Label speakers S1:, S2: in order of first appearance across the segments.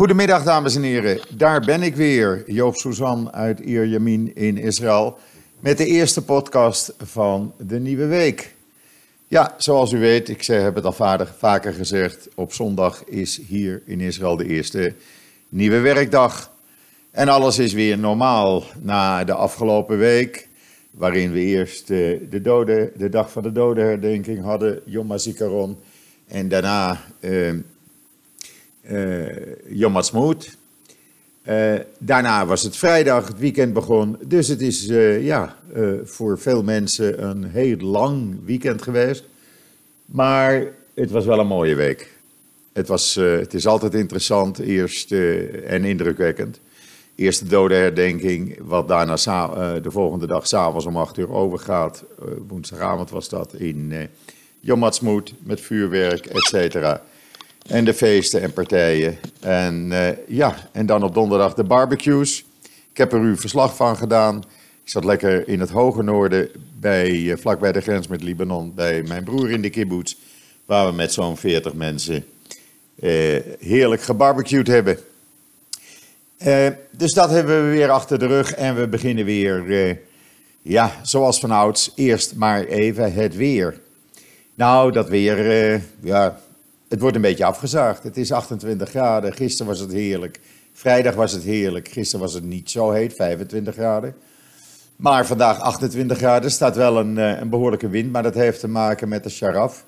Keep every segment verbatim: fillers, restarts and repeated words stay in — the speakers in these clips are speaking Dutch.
S1: Goedemiddag dames en heren, daar ben ik weer, Joop Suzan uit Ierjemien in Israël, met de eerste podcast van de nieuwe week. Ja, zoals u weet, ik heb het al vaker, vaker gezegd, op zondag is hier in Israël de eerste nieuwe werkdag. En alles is weer normaal na de afgelopen week, waarin we eerst de, dode, de dag van de dodenherdenking hadden, Yom HaZikaron, en daarna Uh, Uh, Yom Ha'atzmaut. Uh, daarna was het vrijdag, het weekend begon. Dus het is uh, ja, uh, voor veel mensen een heel lang weekend geweest. Maar het was wel een mooie week. Het, was, uh, het is altijd interessant eerst, uh, en indrukwekkend. Eerst de dodenherdenking, wat daarna uh, de volgende dag s'avonds om acht uur overgaat. Uh, woensdagavond was dat in uh, Yom Ha'atzmaut met vuurwerk, et cetera. En de feesten en partijen. En uh, ja, en dan op donderdag de barbecues. Ik heb er u verslag van gedaan. Ik zat lekker in het hoge noorden, bij, uh, vlakbij de grens met Libanon, bij mijn broer in de kibbutz, waar we met zo'n veertig mensen uh, heerlijk gebarbecued hebben. Uh, dus dat hebben we weer achter de rug en we beginnen weer, uh, ja, zoals vanouds, eerst maar even het weer. Nou, dat weer, uh, ja... Het wordt een beetje afgezaagd. Het is achtentwintig graden. Gisteren was het heerlijk. Vrijdag was het heerlijk. Gisteren was het niet zo heet, vijfentwintig graden. Maar vandaag achtentwintig graden. Er staat wel een, een behoorlijke wind, maar dat heeft te maken met de sharaf.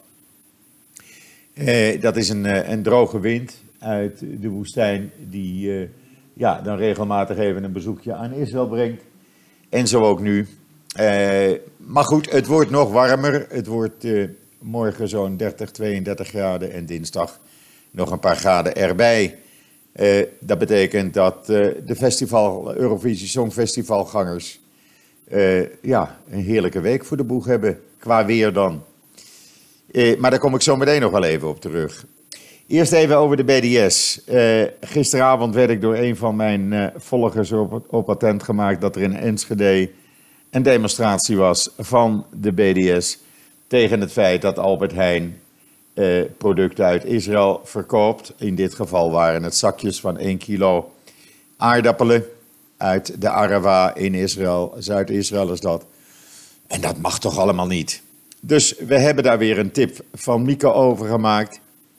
S1: Eh, dat is een, een droge wind uit de woestijn die eh, ja, dan regelmatig even een bezoekje aan Israël brengt. En zo ook nu. Eh, maar goed, het wordt nog warmer. Het wordt... Eh, Morgen zo'n dertig, tweeëndertig graden en dinsdag nog een paar graden erbij. Uh, dat betekent dat uh, de festival, Eurovisie Songfestivalgangers uh, ja, een heerlijke week voor de boeg hebben, qua weer dan. Uh, maar daar kom ik zo meteen nog wel even op terug. Eerst even over de B D S. Uh, gisteravond werd ik door een van mijn uh, volgers op, op attent gemaakt dat er in Enschede een demonstratie was van de B D S... tegen het feit dat Albert Heijn eh, producten uit Israël verkoopt. In dit geval waren het zakjes van één kilo aardappelen uit de Arava in Israël. Zuid-Israël is dat. En dat mag toch allemaal niet. Dus we hebben daar weer een tip van Mieke over gemaakt.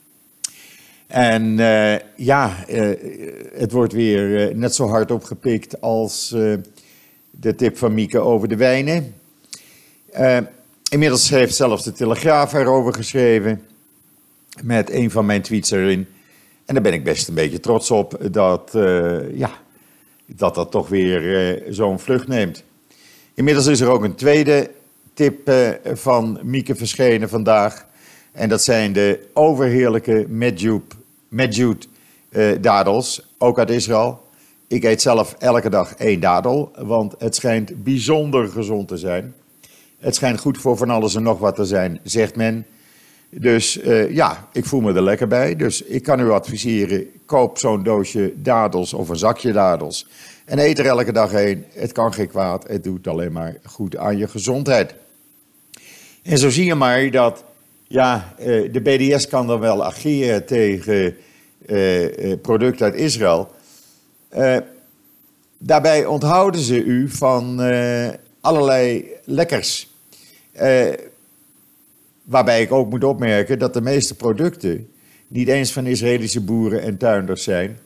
S1: En uh, ja, uh, het wordt weer uh, net zo hard opgepikt als uh, de tip van Mieke over de wijnen. Uh, Inmiddels heeft zelfs de Telegraaf erover geschreven, met een van mijn tweets erin. En daar ben ik best een beetje trots op, dat uh, ja, dat, dat toch weer uh, zo'n vlucht neemt. Inmiddels is er ook een tweede tip uh, van Mieke verschenen vandaag. En dat zijn de overheerlijke Medjoot uh, dadels, ook uit Israël. Ik eet zelf elke dag één dadel, want het schijnt bijzonder gezond te zijn. Het schijnt goed voor van alles en nog wat te zijn, zegt men. Dus uh, ja, ik voel me er lekker bij. Dus ik kan u adviseren, koop zo'n doosje dadels of een zakje dadels. En eet er elke dag één. Het kan geen kwaad, het doet alleen maar goed aan je gezondheid. En zo zie je maar dat ja, uh, de B D S kan dan wel ageren tegen uh, uh, producten uit Israël. Uh, daarbij onthouden ze u van uh, allerlei lekkers. Uh, waarbij ik ook moet opmerken dat de meeste producten niet eens van Israëlische boeren en tuinders zijn,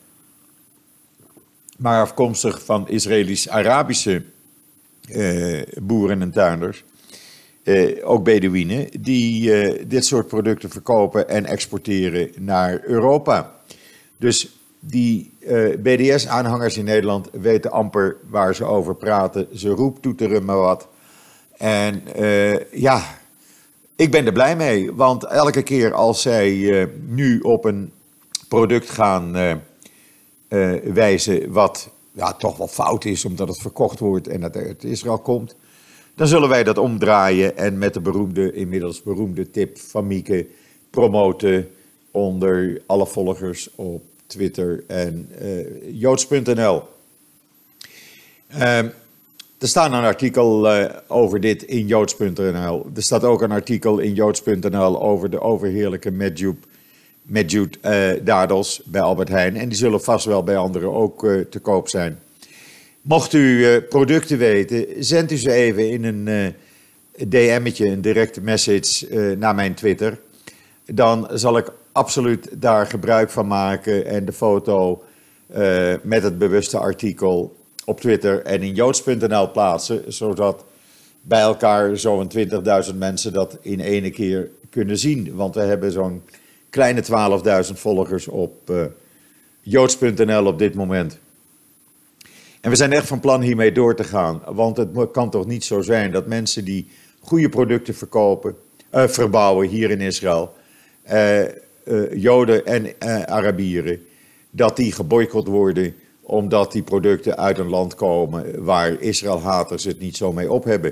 S1: maar afkomstig van Israëlisch-Arabische uh, boeren en tuinders, uh, ook Bedouinen, die uh, dit soort producten verkopen en exporteren naar Europa. Dus die uh, B D S-aanhangers in Nederland weten amper waar ze over praten. Ze roeptoeteren maar wat. En uh, ja, ik ben er blij mee. Want elke keer als zij uh, nu op een product gaan uh, uh, wijzen wat ja, toch wel fout is, omdat het verkocht wordt en dat uit Israël komt, dan zullen wij dat omdraaien en met de beroemde, inmiddels beroemde tip van Mieke promoten onder alle volgers op Twitter en uh, joods punt n l. Uh, er staat een artikel uh, over dit in joods punt n l. Er staat ook een artikel in joods punt n l over de overheerlijke Medjoot met jute uh, dadels bij Albert Heijn. En die zullen vast wel bij anderen ook uh, te koop zijn. Mocht u uh, producten weten, zend u ze even in een uh, D M'tje, een directe message uh, naar mijn Twitter. Dan zal ik absoluut daar gebruik van maken en de foto uh, met het bewuste artikel op Twitter en in joods punt n l plaatsen, zodat bij elkaar zo'n twintigduizend mensen dat in ene keer kunnen zien. Want we hebben zo'n kleine twaalfduizend volgers op uh, joods punt n l op dit moment. En we zijn echt van plan hiermee door te gaan. Want het kan toch niet zo zijn dat mensen die goede producten verkopen, uh, verbouwen hier in Israël, uh, uh, Joden en uh, Arabieren, dat die geboycott worden omdat die producten uit een land komen waar Israël-haters het niet zo mee op hebben.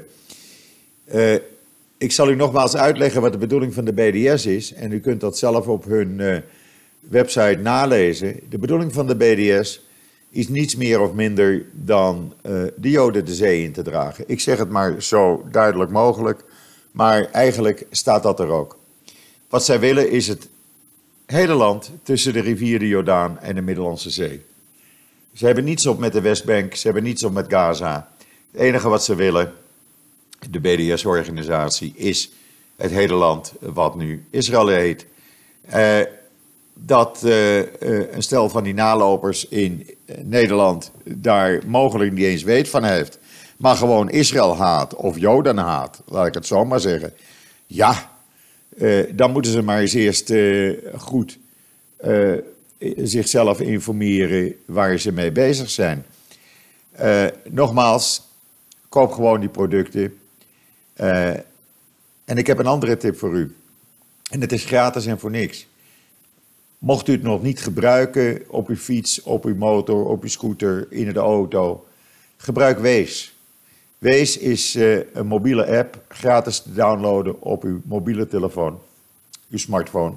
S1: Uh, ik zal u nogmaals uitleggen wat de bedoeling van de B D S is. En u kunt dat zelf op hun uh, website nalezen. De bedoeling van de B D S is niets meer of minder dan uh, de Joden de zee in te dragen. Ik zeg het maar zo duidelijk mogelijk, maar eigenlijk staat dat er ook. Wat zij willen is het hele land tussen de rivier de Jordaan en de Middellandse Zee. Ze hebben niets op met de Westbank, ze hebben niets op met Gaza. Het enige wat ze willen, de B D S-organisatie, is het hele land wat nu Israël heet. Uh, dat uh, uh, een stel van die nalopers in uh, Nederland daar mogelijk niet eens weet van heeft, maar gewoon Israël haat of Joden haat, laat ik het zo maar zeggen. Ja, uh, dan moeten ze maar eens eerst uh, goed uh, zichzelf informeren waar ze mee bezig zijn. Uh, nogmaals, koop gewoon die producten. Uh, en ik heb een andere tip voor u. En het is gratis en voor niks. Mocht u het nog niet gebruiken op uw fiets, op uw motor, op uw scooter, in de auto, gebruik Waze. Waze is uh, een mobiele app, gratis te downloaden op uw mobiele telefoon, uw smartphone.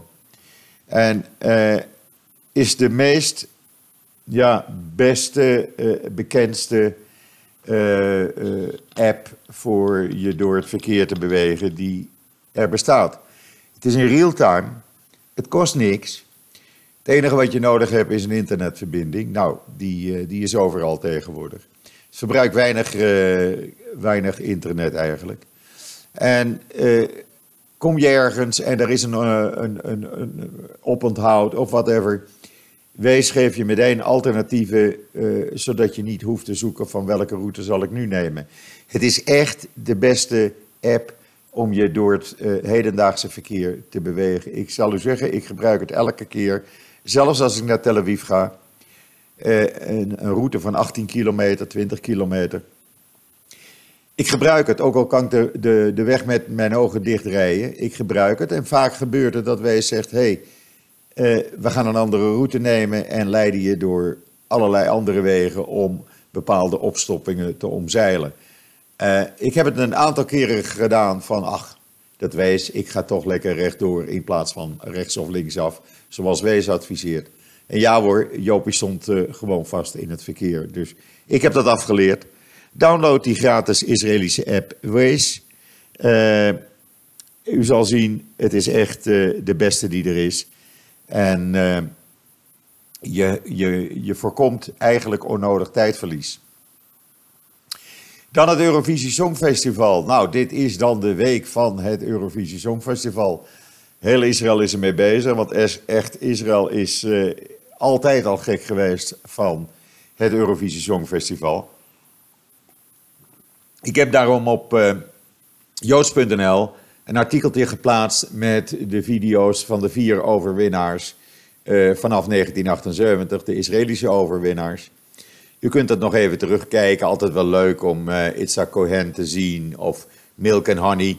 S1: En uh, is de meest ja, beste, uh, bekendste uh, uh, app voor je door het verkeer te bewegen die er bestaat. Het is in real time, het kost niks. Het enige wat je nodig hebt is een internetverbinding. Nou, die, uh, die is overal tegenwoordig. Het verbruikt weinig, uh, weinig internet eigenlijk. En uh, kom je ergens en er is een, uh, een, een, een oponthoud of whatever, Waze geef je meteen alternatieven, uh, zodat je niet hoeft te zoeken van welke route zal ik nu nemen. Het is echt de beste app om je door het uh, hedendaagse verkeer te bewegen. Ik zal u zeggen, ik gebruik het elke keer. Zelfs als ik naar Tel Aviv ga. Uh, een, een route van achttien kilometer, twintig kilometer. Ik gebruik het, ook al kan ik de, de, de weg met mijn ogen dicht rijden. Ik gebruik het en vaak gebeurt het dat Waze zegt, hé, hey, uh, we gaan een andere route nemen en leiden je door allerlei andere wegen om bepaalde opstoppingen te omzeilen. Uh, ik heb het een aantal keren gedaan van, ach, dat Waze, ik ga toch lekker rechtdoor in plaats van rechts of linksaf, zoals Waze adviseert. En ja hoor, Jopie stond uh, gewoon vast in het verkeer. Dus ik heb dat afgeleerd. Download die gratis Israëlische app Waze. Uh, u zal zien, het is echt uh, de beste die er is. En uh, je, je, je voorkomt eigenlijk onnodig tijdverlies. Dan het Eurovisie Songfestival. Nou, dit is dan de week van het Eurovisie Songfestival. Heel Israël is ermee bezig, want echt Israël is uh, altijd al gek geweest van het Eurovisie Songfestival. Ik heb daarom op uh, joods punt n l een artikeltje geplaatst met de video's van de vier overwinnaars uh, vanaf negentien achtenzeventig, de Israëlische overwinnaars. U kunt dat nog even terugkijken, altijd wel leuk om uh, Itzhak Cohen te zien of Milk and Honey.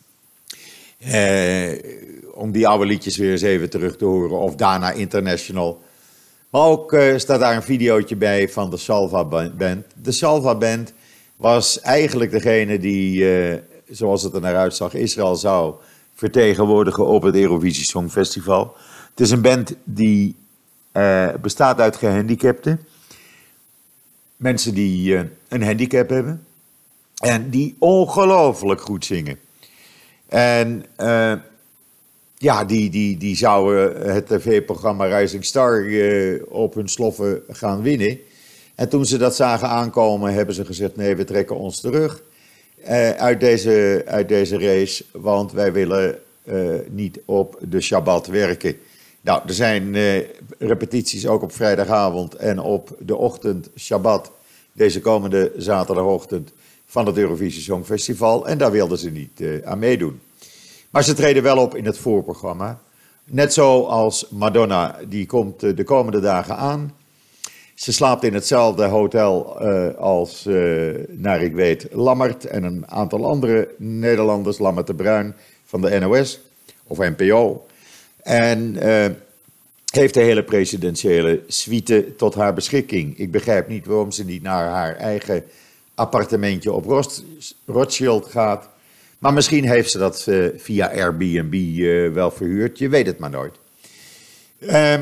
S1: Uh, om die oude liedjes weer eens even terug te horen, of Dana International. Maar ook uh, staat daar een videootje bij van de Salva Band. De Salva Band was eigenlijk degene die, uh, zoals het er naar uitzag, Israël zou vertegenwoordigen op het Eurovisie Songfestival. Het is een band die uh, bestaat uit gehandicapten. Mensen die uh, een handicap hebben. En die ongelooflijk goed zingen. En uh, ja, die, die, die zouden het tv-programma Rising Star uh, op hun sloffen gaan winnen. En toen ze dat zagen aankomen, hebben ze gezegd: nee, we trekken ons terug uh, uit, deze, uit deze race, want wij willen uh, niet op de Shabbat werken. Nou, er zijn uh, repetities ook op vrijdagavond en op de ochtend Shabbat, deze komende zaterdagochtend, van het Eurovisie Songfestival. En daar wilden ze niet uh, aan meedoen. Maar ze treden wel op in het voorprogramma. Net zoals Madonna, die komt uh, de komende dagen aan. Ze slaapt in hetzelfde hotel uh, als, uh, naar ik weet, Lammert en een aantal andere Nederlanders, Lammert de Bruin van de N O S of N P O. En uh, heeft de hele presidentiële suite tot haar beschikking. Ik begrijp niet waarom ze niet naar haar eigen appartementje op Rothschild gaat. Maar misschien heeft ze dat uh, via Airbnb uh, wel verhuurd. Je weet het maar nooit. Uh,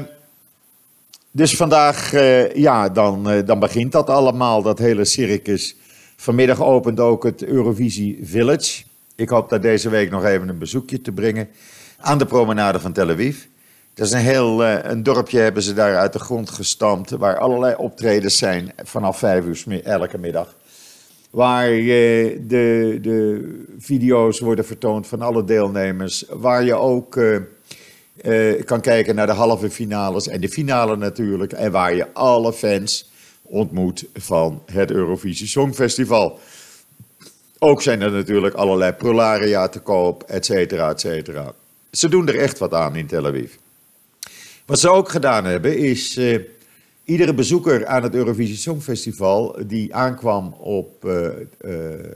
S1: dus vandaag, uh, ja, dan, uh, dan begint dat allemaal, dat hele circus. Vanmiddag opent ook het Eurovisie Village. Ik hoop daar deze week nog even een bezoekje te brengen aan de promenade van Tel Aviv. Dat is een heel uh, een dorpje, hebben ze daar uit de grond gestampt, waar allerlei optredens zijn vanaf vijf uur elke middag. Waar uh, de, de video's worden vertoond van alle deelnemers, waar je ook uh, uh, kan kijken naar de halve finales en de finale natuurlijk, en waar je alle fans ontmoet van het Eurovisie Songfestival. Ook zijn er natuurlijk allerlei prularia te koop, et cetera, et cetera. Ze doen er echt wat aan in Tel Aviv. Wat ze ook gedaan hebben is, uh, iedere bezoeker aan het Eurovisie Songfestival die aankwam op uh, uh,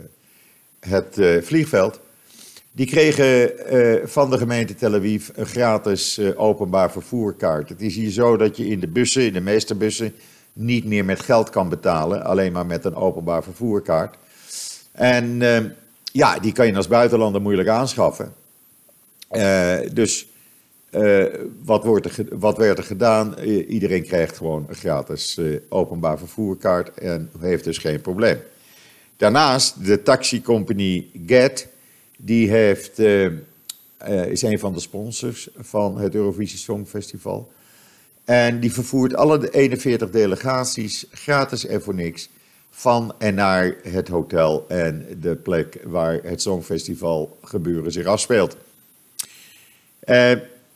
S1: het uh, vliegveld, die kregen uh, van de gemeente Tel Aviv een gratis uh, openbaar vervoerkaart. Het is hier zo dat je in de bussen, in de meeste bussen, niet meer met geld kan betalen, alleen maar met een openbaar vervoerkaart. En uh, ja, die kan je als buitenlander moeilijk aanschaffen. Uh, dus uh, wat, wordt er, wat werd er gedaan? Uh, iedereen krijgt gewoon een gratis uh, openbaar vervoerkaart en heeft dus geen probleem. Daarnaast, de taxicompagnie Get, die heeft, uh, uh, is een van de sponsors van het Eurovisie Songfestival. En die vervoert alle eenenveertig delegaties gratis en voor niks van en naar het hotel en de plek waar het Songfestival gebeuren zich afspeelt. Uh,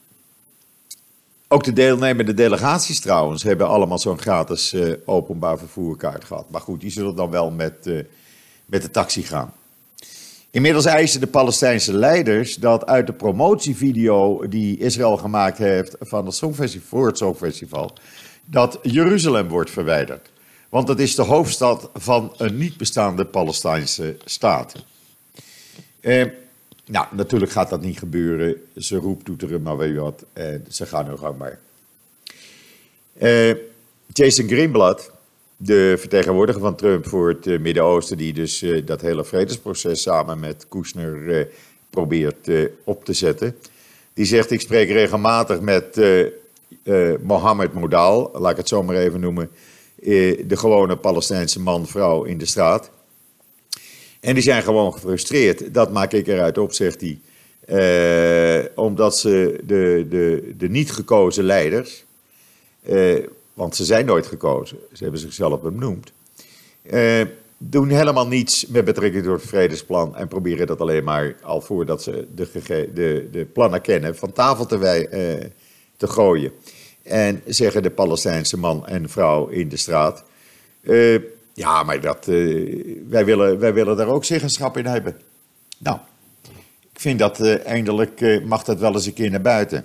S1: ook de deelnemende delegaties trouwens hebben allemaal zo'n gratis uh, openbaar vervoerkaart gehad. Maar goed, die zullen dan wel met, uh, met de taxi gaan. Inmiddels eisen de Palestijnse leiders dat uit de promotievideo die Israël gemaakt heeft van het Songfestival, voor het Songfestival, dat Jeruzalem wordt verwijderd. Want dat is de hoofdstad van een niet bestaande Palestijnse staat. Uh, Nou, natuurlijk gaat dat niet gebeuren. Ze roept toeteren maar weer wat. En ze gaan nu gang maar. Uh, Jason Greenblatt, de vertegenwoordiger van Trump voor het uh, Midden-Oosten, die dus uh, dat hele vredesproces samen met Kushner uh, probeert uh, op te zetten. Die zegt: ik spreek regelmatig met uh, uh, Mohammed Modal, laat ik het zo maar even noemen, uh, de gewone Palestijnse man, vrouw in de straat. En die zijn gewoon gefrustreerd. Dat maak ik eruit op, zegt hij. Uh, omdat ze de, de, de niet gekozen leiders, uh, want ze zijn nooit gekozen, ze hebben zichzelf benoemd, uh, doen helemaal niets met betrekking tot het vredesplan en proberen dat alleen maar, al voordat ze de, de, de plannen kennen, van tafel te, wij, uh, te gooien. En zeggen de Palestijnse man en vrouw in de straat: Uh, Ja, maar dat, uh, wij, willen, wij willen daar ook zeggenschap in hebben. Nou, ik vind dat uh, eindelijk uh, mag dat wel eens een keer naar buiten.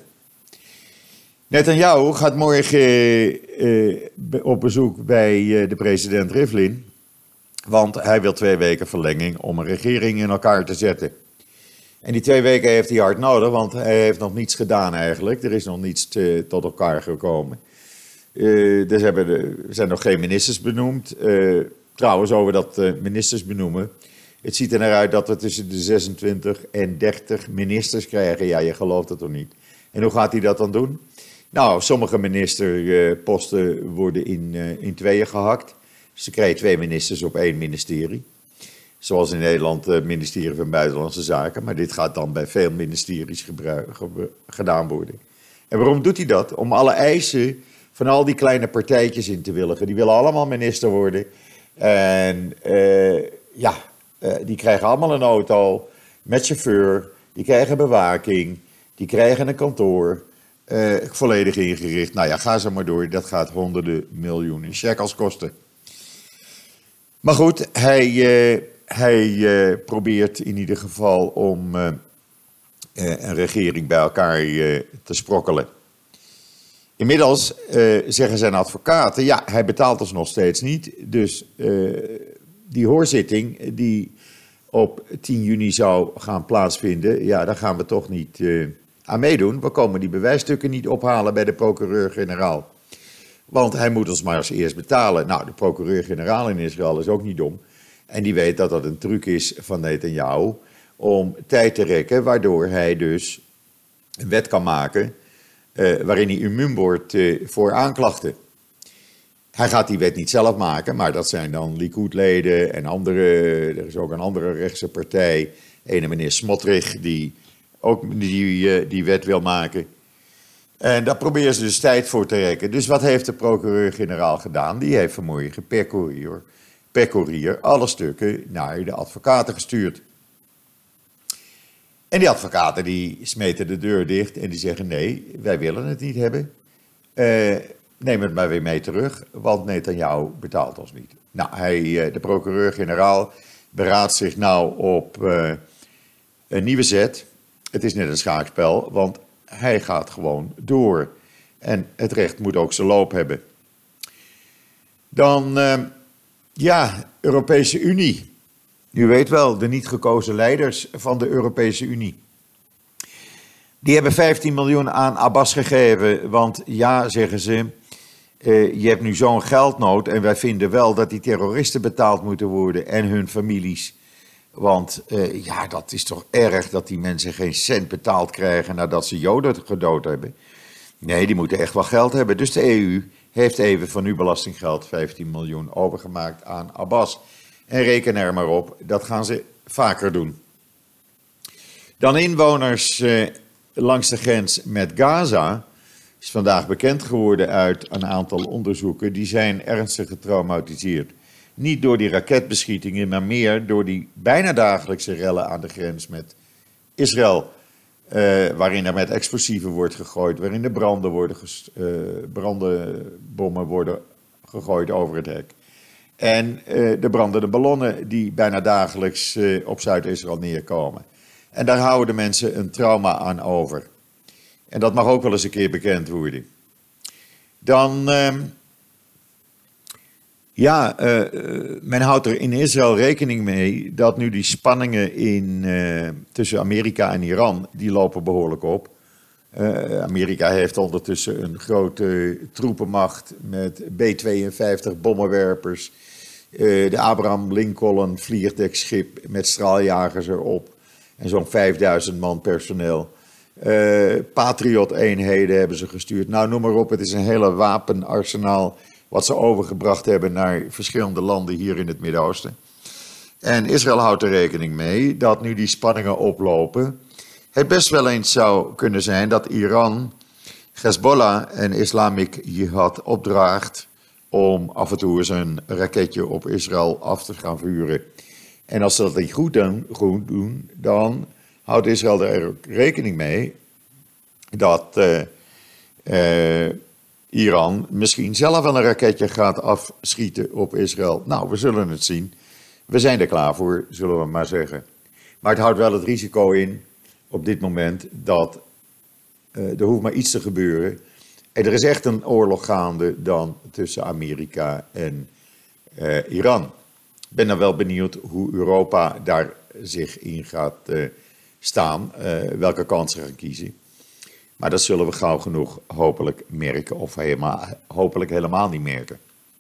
S1: Netanyahu gaat morgen uh, uh, op bezoek bij uh, de president Rivlin. Want hij wil twee weken verlenging om een regering in elkaar te zetten. En die twee weken heeft hij hard nodig, want hij heeft nog niets gedaan eigenlijk. Er is nog niets te, tot elkaar gekomen. Uh, er, hebben de, er zijn nog geen ministers benoemd. Uh, trouwens, over dat uh, ministers benoemen. Het ziet er naar uit dat we tussen de zesentwintig en dertig ministers krijgen. Ja, je gelooft het toch niet. En hoe gaat hij dat dan doen? Nou, sommige ministerposten worden in, uh, in tweeën gehakt. Ze krijgen twee ministers op één ministerie. Zoals in Nederland het ministerie van Buitenlandse Zaken. Maar dit gaat dan bij veel ministeries gebruik, ge, gedaan worden. En waarom doet hij dat? Om alle eisen van al die kleine partijtjes in te willigen. Die willen allemaal minister worden. En uh, ja, uh, die krijgen allemaal een auto met chauffeur. Die krijgen bewaking. Die krijgen een kantoor. Uh, volledig ingericht. Nou ja, ga zo maar door. Dat gaat honderden miljoenen shekels kosten. Maar goed, hij, uh, hij uh, probeert in ieder geval om uh, uh, een regering bij elkaar uh, te sprokkelen. Inmiddels uh, zeggen zijn advocaten, ja, hij betaalt ons nog steeds niet. Dus uh, die hoorzitting die op tien juni zou gaan plaatsvinden, ja, daar gaan we toch niet uh, aan meedoen. We komen die bewijsstukken niet ophalen bij de procureur-generaal. Want hij moet ons maar als eerst betalen. Nou, de procureur-generaal in Israël is ook niet dom. En die weet dat dat een truc is van Netanyahu om tijd te rekken, waardoor hij dus een wet kan maken uh, waarin hij immuun wordt uh, voor aanklachten. Hij gaat die wet niet zelf maken, maar dat zijn dan Likud-leden en andere. Er is ook een andere rechtse partij, ene meneer Smotrich, die ook die, uh, die wet wil maken. En daar proberen ze dus tijd voor te rekken. Dus wat heeft de procureur-generaal gedaan? Die heeft vanmorgen per courier, per courier alle stukken naar de advocaten gestuurd. En die advocaten die smeten de deur dicht en die zeggen nee, wij willen het niet hebben. Uh, neem het maar weer mee terug, want Netanyahu betaalt ons niet. Nou, hij, de procureur-generaal beraadt zich nou op uh, een nieuwe zet. Het is net een schaakspel, want hij gaat gewoon door. En het recht moet ook zijn loop hebben. Dan, uh, ja, Europese Unie. U weet wel, de niet gekozen leiders van de Europese Unie. Die hebben vijftien miljoen aan Abbas gegeven, want ja, zeggen ze, uh, je hebt nu zo'n geldnood en wij vinden wel dat die terroristen betaald moeten worden en hun families. Want uh, ja, dat is toch erg dat die mensen geen cent betaald krijgen nadat ze Joden gedood hebben. Nee, die moeten echt wel geld hebben. Dus de E U heeft even van uw belastinggeld vijftien miljoen overgemaakt aan Abbas. En reken er maar op, dat gaan ze vaker doen. Dan inwoners uh, langs de grens met Gaza is vandaag bekend geworden uit een aantal onderzoeken. Die zijn ernstig getraumatiseerd. Niet door die raketbeschietingen, maar meer door die bijna dagelijkse rellen aan de grens met Israël. Uh, waarin er met explosieven wordt gegooid, waarin de branden worden ges, uh, brandenbommen worden gegooid over het hek. En uh, de brandende ballonnen die bijna dagelijks uh, op Zuid-Israël neerkomen. En daar houden de mensen een trauma aan over. En dat mag ook wel eens een keer bekend worden. Dan... Uh, Ja, uh, men houdt er in Israël rekening mee dat nu die spanningen in, uh, tussen Amerika en Iran, die lopen behoorlijk op. Uh, Amerika heeft ondertussen een grote troepenmacht met B tweeënvijftig bommenwerpers. Uh, de Abraham Lincoln vliegdekschip met straaljagers erop. En zo'n vijfduizend man personeel. Uh, Patriot-eenheden hebben ze gestuurd. Nou, noem maar op, het is een hele wapenarsenaal wat ze overgebracht hebben naar verschillende landen hier in het Midden-Oosten. En Israël houdt er rekening mee dat nu die spanningen oplopen, het best wel eens zou kunnen zijn dat Iran Hezbollah en Islamic Jihad opdraagt om af en toe eens een raketje op Israël af te gaan vuren. En als ze dat niet goed doen, goed doen dan houdt Israël er ook rekening mee dat uh, uh, Iran misschien zelf wel een raketje gaat afschieten op Israël. Nou, we zullen het zien. We zijn er klaar voor, zullen we maar zeggen. Maar het houdt wel het risico in, op dit moment, dat uh, er hoeft maar iets te gebeuren. En er is echt een oorlog gaande dan tussen Amerika en uh, Iran. Ik ben dan wel benieuwd hoe Europa daar zich in gaat uh, staan, uh, welke kant ze gaan kiezen. Maar dat zullen we gauw genoeg hopelijk merken, of helemaal, hopelijk helemaal niet merken.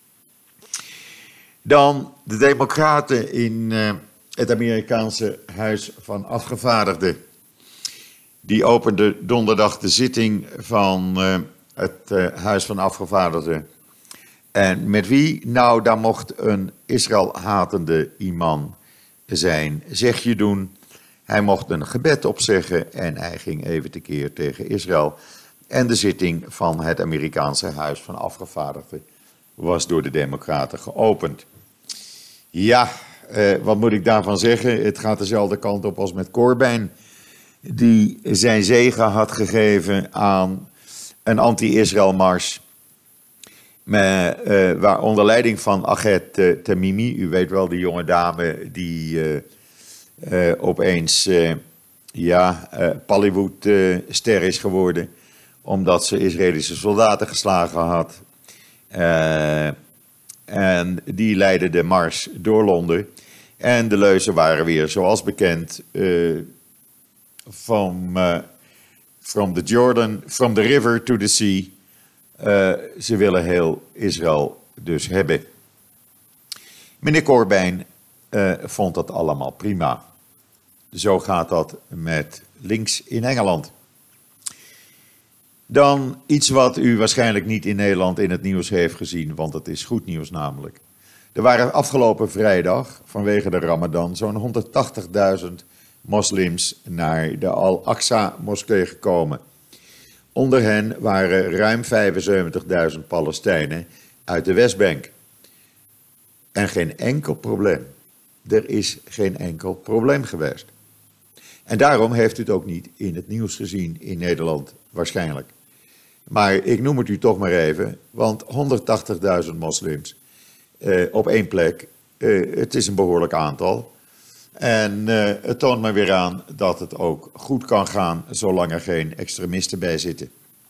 S1: Dan de Democraten in uh, het Amerikaanse Huis van Afgevaardigden. Die openden donderdag de zitting van uh, het uh, Huis van Afgevaardigden. En met wie? Nou, daar mocht een Israël-hatende imam zijn zegje doen. Hij mocht een gebed opzeggen en hij ging even tekeer tegen Israël. En de zitting van het Amerikaanse Huis van Afgevaardigden was door de Democraten geopend. Ja, eh, wat moet ik daarvan zeggen? Het gaat dezelfde kant op als met Corbyn, die zijn zege had gegeven aan een anti-Israël-mars. Met, uh, waar onder leiding van Achet uh, Tamimi, u weet wel, die jonge dame die uh, uh, opeens uh, ja, uh, Bollywood-ster uh, is geworden, omdat ze Israëlische soldaten geslagen had. Uh, en die leidde de mars door Londen. En de leuzen waren weer, zoals bekend, uh, from, uh, from the Jordan, from the river to the sea. Uh, ze willen heel Israël dus hebben. Meneer Corbyn uh, vond dat allemaal prima. Zo gaat dat met links in Engeland. Dan iets wat u waarschijnlijk niet in Nederland in het nieuws heeft gezien, want het is goed nieuws namelijk. Er waren afgelopen vrijdag, vanwege de Ramadan, zo'n honderdtachtigduizend moslims naar de Al-Aqsa-moskee gekomen. Onder hen waren ruim vijfenzeventigduizend Palestijnen uit de Westbank. En geen enkel probleem. Er is geen enkel probleem geweest. En daarom heeft u het ook niet in het nieuws gezien in Nederland, waarschijnlijk. Maar ik noem het u toch maar even, want honderdtachtigduizend moslims uh, op één plek, uh, het is een behoorlijk aantal. En uh, het toont maar weer aan dat het ook goed kan gaan, zolang er geen extremisten bij zitten.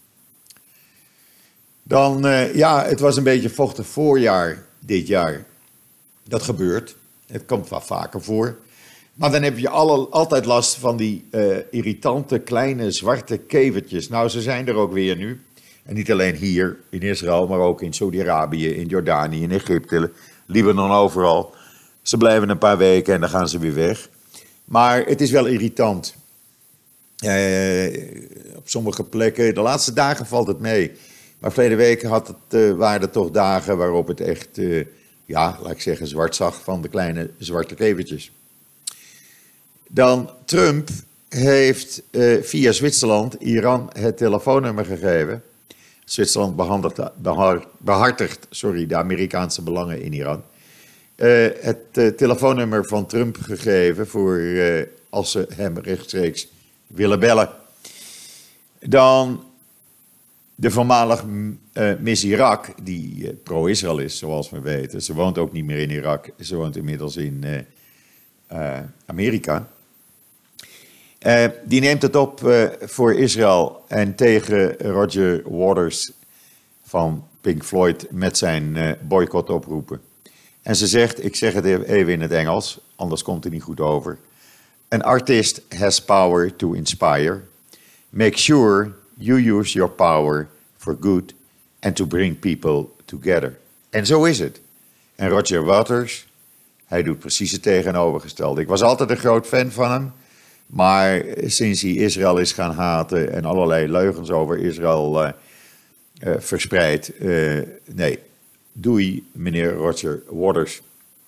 S1: Dan, uh, ja, het was een beetje vochtig voorjaar dit jaar. Dat gebeurt, het komt wel vaker voor. Maar dan heb je alle, altijd last van die uh, irritante kleine zwarte kevertjes. Nou, ze zijn er ook weer nu. En niet alleen hier in Israël, maar ook in Saudi-Arabië, in Jordanië, in Egypte, Libanon, overal. Ze blijven een paar weken en dan gaan ze weer weg. Maar het is wel irritant. Uh, op sommige plekken, de laatste dagen valt het mee. Maar verleden week had het, uh, waren er toch dagen waarop het echt, uh, ja, laat ik zeggen, zwart zag van de kleine zwarte kevertjes. Dan Trump heeft uh, via Zwitserland Iran het telefoonnummer gegeven. Zwitserland behar, behartigt sorry, de Amerikaanse belangen in Iran. Uh, het uh, telefoonnummer van Trump gegeven voor uh, als ze hem rechtstreeks willen bellen. Dan de voormalig uh, Miss Irak, die uh, pro-Israël is, zoals we weten. Ze woont ook niet meer in Irak, ze woont inmiddels in uh, uh, Amerika. Uh, die neemt het op uh, voor Israël en tegen Roger Waters van Pink Floyd met zijn uh, boycottoproepen. En ze zegt, ik zeg het even in het Engels, anders komt het niet goed over. An artist has power to inspire. Make sure you use your power for good and to bring people together. En zo is het. En Roger Waters, hij doet precies het tegenovergestelde. Ik was altijd een groot fan van hem. Maar sinds hij Israël is gaan haten en allerlei leugens over Israël uh, uh, verspreidt, uh, nee, doei meneer Roger Waters.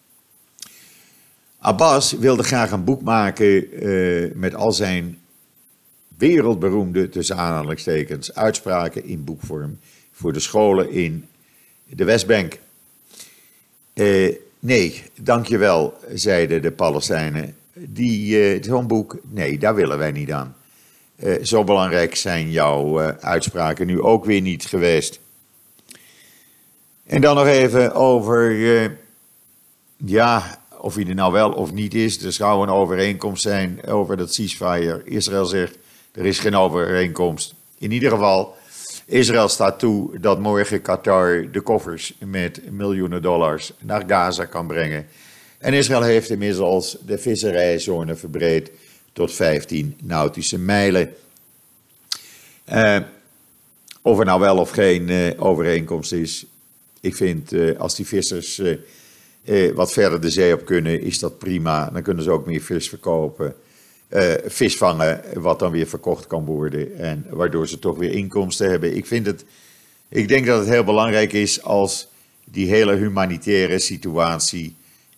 S1: Abbas wilde graag een boek maken uh, met al zijn wereldberoemde, tussen aanhalingstekens, uitspraken in boekvorm voor de scholen in de Westbank. Uh, nee, dankjewel, zeiden de Palestijnen. Die, uh, zo'n boek, nee, daar willen wij niet aan. Uh, zo belangrijk zijn jouw uh, uitspraken nu ook weer niet geweest. En dan nog even over, uh, ja, of hij er nou wel of niet is. Er zou een overeenkomst zijn over dat ceasefire. Israël zegt, er is geen overeenkomst. In ieder geval, Israël staat toe dat morgen Qatar de koffers met miljoenen dollars naar Gaza kan brengen. En Israël heeft inmiddels de visserijzone verbreed tot vijftien nautische mijlen. Uh, of er nou wel of geen uh, overeenkomst is. Ik vind uh, als die vissers uh, uh, wat verder de zee op kunnen, is dat prima. Dan kunnen ze ook meer vis verkopen. Uh, vis vangen, wat dan weer verkocht kan worden. En waardoor ze toch weer inkomsten hebben. Ik vind het, ik denk dat het heel belangrijk is als die hele humanitaire situatie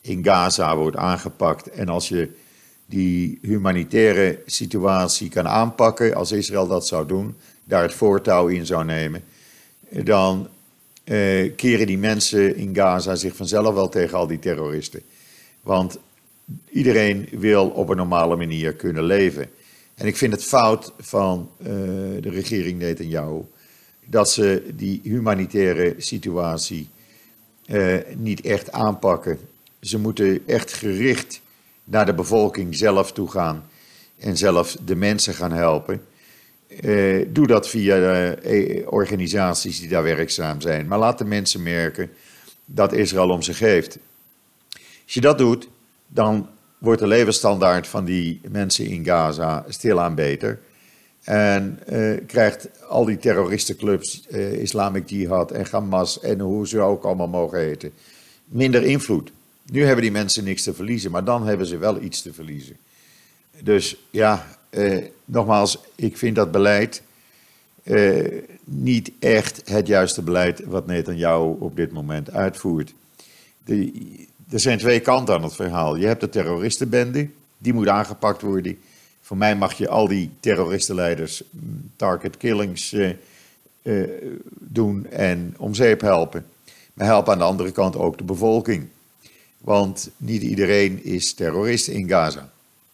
S1: in Gaza wordt aangepakt. En als je die humanitaire situatie kan aanpakken, als Israël dat zou doen, daar het voortouw in zou nemen, dan eh, keren die mensen in Gaza zich vanzelf wel tegen al die terroristen. Want iedereen wil op een normale manier kunnen leven. En ik vind het fout van uh, de regering Netanyahu dat ze die humanitaire situatie uh, niet echt aanpakken. Ze moeten echt gericht naar de bevolking zelf toe gaan en zelf de mensen gaan helpen. Uh, doe dat via uh, organisaties die daar werkzaam zijn. Maar laat de mensen merken dat Israël om zich heeft. Als je dat doet, dan wordt de levensstandaard van die mensen in Gaza stilaan beter. En uh, krijgt al die terroristenclubs, uh, Islamic Jihad en Hamas en hoe ze ook allemaal mogen heten, minder invloed. Nu hebben die mensen niks te verliezen, maar dan hebben ze wel iets te verliezen. Dus ja, uh, nogmaals, ik vind dat beleid uh, niet echt het juiste beleid wat Netanyahu op dit moment uitvoert. De, er zijn twee kanten aan het verhaal. Je hebt de terroristenbende, die moet aangepakt worden. Voor mij mag je al die terroristenleiders target killings uh, uh, doen en om zeep helpen. Maar help aan de andere kant ook de bevolking. Want niet iedereen is terrorist in Gaza.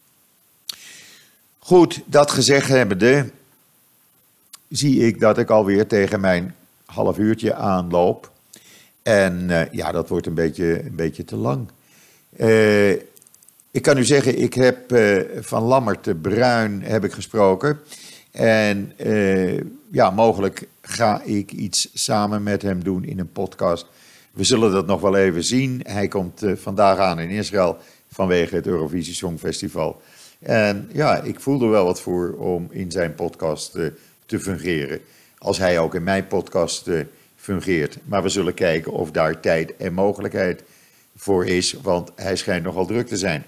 S1: Goed, dat gezegd hebbende, zie ik dat ik alweer tegen mijn half uurtje aanloop. En uh, ja, dat wordt een beetje, een beetje te lang. Uh, ik kan u zeggen, ik heb uh, Van Lammert de Bruin heb ik gesproken. En uh, ja, mogelijk ga ik iets samen met hem doen in een podcast. We zullen dat nog wel even zien. Hij komt uh, vandaag aan in Israël vanwege het Eurovisie Songfestival. En ja, ik voel er wel wat voor om in zijn podcast uh, te fungeren. Als hij ook in mijn podcast uh, fungeert. Maar we zullen kijken of daar tijd en mogelijkheid voor is, want hij schijnt nogal druk te zijn.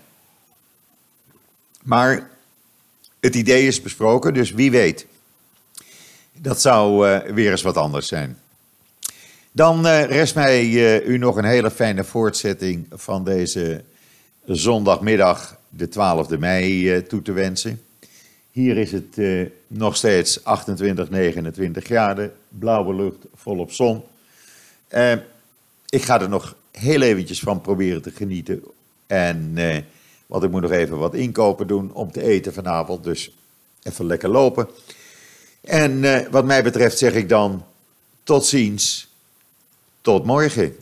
S1: Maar het idee is besproken, dus wie weet. Dat zou uh, weer eens wat anders zijn. Dan uh, rest mij uh, u nog een hele fijne voortzetting van deze zondagmiddag, de twaalfde mei, uh, toe te wensen. Hier is het uh, nog steeds achtentwintig, negenentwintig graden, blauwe lucht, volop zon. Uh, ik ga er nog heel eventjes van proberen te genieten. En uh, want ik moet nog even wat inkopen doen om te eten vanavond, dus even lekker lopen. En uh, wat mij betreft zeg ik dan tot ziens, tot morgen.